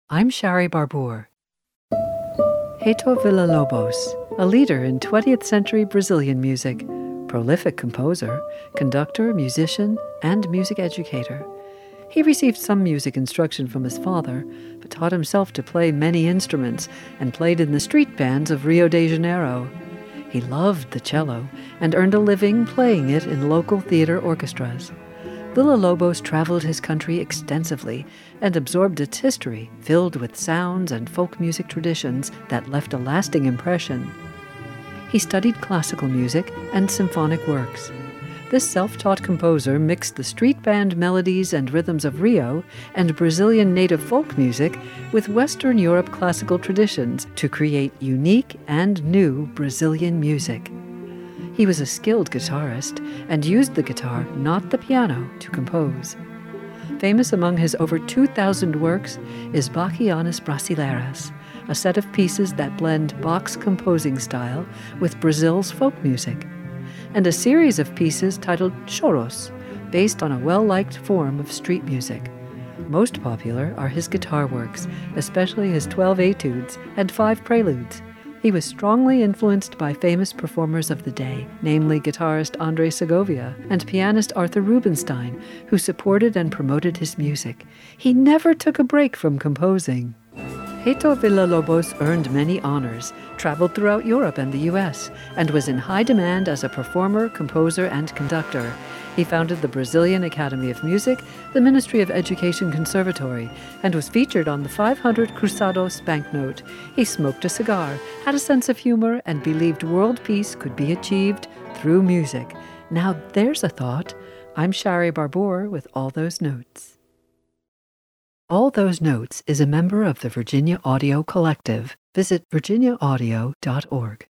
I'm Shari Barbour. Heitor Villa-Lobos, a leader in 20th century Brazilian music, prolific composer, conductor, musician, and music educator. He received some music instruction from his father, but taught himself to play many instruments and played in the street bands of Rio de Janeiro. He loved the cello and earned a living playing it in local theater orchestras. Villa-Lobos traveled his country extensively and absorbed its history, filled with sounds and folk music traditions that left a lasting impression. He studied classical music and symphonic works. This self-taught composer mixed the street band melodies and rhythms of Rio and Brazilian native folk music with Western Europe classical traditions to create unique and new Brazilian music. He was a skilled guitarist and used the guitar, not the piano, to compose. Famous among his over 2,000 works is Bachianas Brasileiras, a set of pieces that blend Bach's composing style with Brazil's folk music, and a series of pieces titled choros, based on a well-liked form of street music. Most popular are his guitar works, especially his 12 etudes and 5 preludes. He was strongly influenced by famous performers of the day, namely guitarist Andre Segovia and pianist Arthur Rubinstein, who supported and promoted his music. He never took a break from composing. Heitor Villa-Lobos earned many honors, traveled throughout Europe and the U.S., and was in high demand as a performer, composer, and conductor. He founded the Brazilian Academy of Music, the Ministry of Education Conservatory, and was featured on the 500 Cruzados banknote. He smoked a cigar, had a sense of humor, and believed world peace could be achieved through music. Now there's a thought. I'm Shari Barbour with All Those Notes. All Those Notes is a member of the Virginia Audio Collective. Visit virginiaaudio.org.